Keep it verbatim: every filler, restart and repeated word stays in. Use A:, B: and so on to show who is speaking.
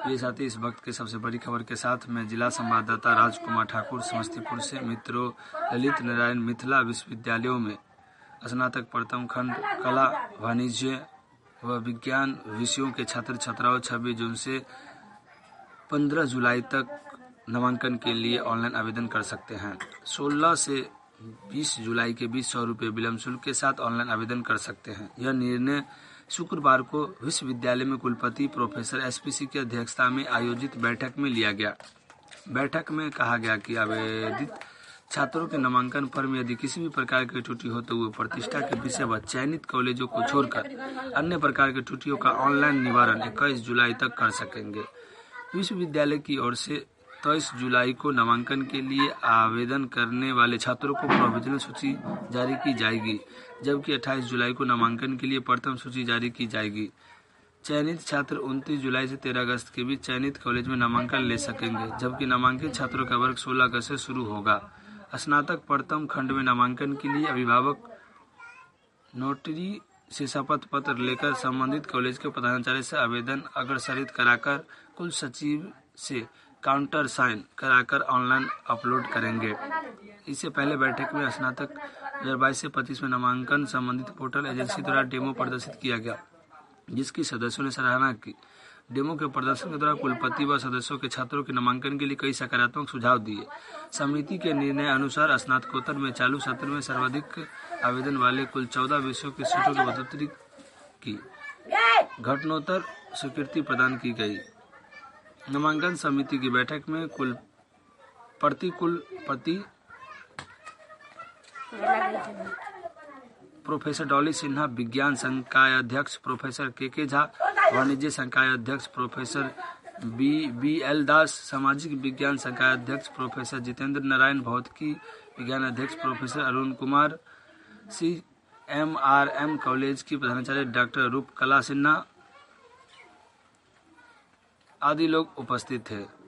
A: ये साथी इस वक्त के सबसे बड़ी खबर के साथ मैं जिला संवाददाता राजकुमार ठाकुर समस्तीपुर से। मित्रों, ललित नारायण मिथिला विश्वविद्यालयों में स्नातक प्रथम खंड कला, वाणिज्य व विज्ञान विषयों के छात्र छात्राओं छब्बीस जून से पंद्रह जुलाई तक नामांकन के लिए ऑनलाइन आवेदन कर सकते हैं। सोलह से बीस जुलाई के बीच सौ रुपये विलम्ब शुल्क के साथ ऑनलाइन आवेदन कर सकते हैं। यह निर्णय शुक्रवार को विश्वविद्यालय में कुलपति प्रोफेसर एसपीसी की अध्यक्षता में आयोजित बैठक में लिया गया। बैठक में कहा गया कि आवेदित छात्रों के नामांकन फॉर्म यदि किसी भी प्रकार की त्रुटि हो तो वो प्रतिष्ठा के विषय व चयनित कॉलेजों को छोड़कर अन्य प्रकार की त्रुटियों का ऑनलाइन निवारण इक्कीस जुलाई तक कर सकेंगे। विश्वविद्यालय की ओर से तेईस जुलाई को नामांकन के लिए आवेदन करने वाले छात्रों को प्रोविजनल सूची जारी की जाएगी, जबकि अट्ठाईस जुलाई को नामांकन के लिए प्रथम सूची जारी की जाएगी। चयनित छात्र उनतीस जुलाई से तेरह अगस्त के बीच चयनित कॉलेज में नामांकन ले सकेंगे, जबकि नामांकित छात्रों का वर्ग सोलह अगस्त से शुरू होगा। स्नातक प्रथम खंड में नामांकन के लिए अभिभावक नोटरी से शपथ पत्र लेकर संबंधित कॉलेज के प्रधानाचार्य से आवेदन अग्रसारित कराकर कुल सचिव से काउंटर साइन कराकर ऑनलाइन अपलोड करेंगे। इससे पहले बैठक में स्नातक दो हज़ार बाईस से पच्चीस में नामांकन संबंधित पोर्टल एजेंसी द्वारा डेमो प्रदर्शित किया गया, जिसकी सदस्यों ने सराहना की। डेमो के प्रदर्शन के दौरान कुलपति व सदस्यों के छात्रों के नामांकन के लिए कई सकारात्मक सुझाव दिए। समिति के निर्णय अनुसार स्नातकोत्तर में चालू सत्र में सर्वाधिक आवेदन वाले कुल चौदह विषयों की सीटों की बढ़ोतरी की घटनोत्तर स्वीकृति प्रदान की गई। नामांकन समिति की बैठक में कुल प्रति कुलपति प्रोफेसर डॉली सिन्हा, विज्ञान संकाय अध्यक्ष प्रोफेसर के के झा, वाणिज्य संकाय अध्यक्ष professor B B L Das, सामाजिक विज्ञान संकाय अध्यक्ष प्रोफेसर जितेंद्र नारायण, भौतिकी विज्ञान अध्यक्ष professor Arun Kumar, C M R M college की प्रधानाचार्य डॉक्टर रूप कला सिन्हा आदि लोग उपस्थित थे।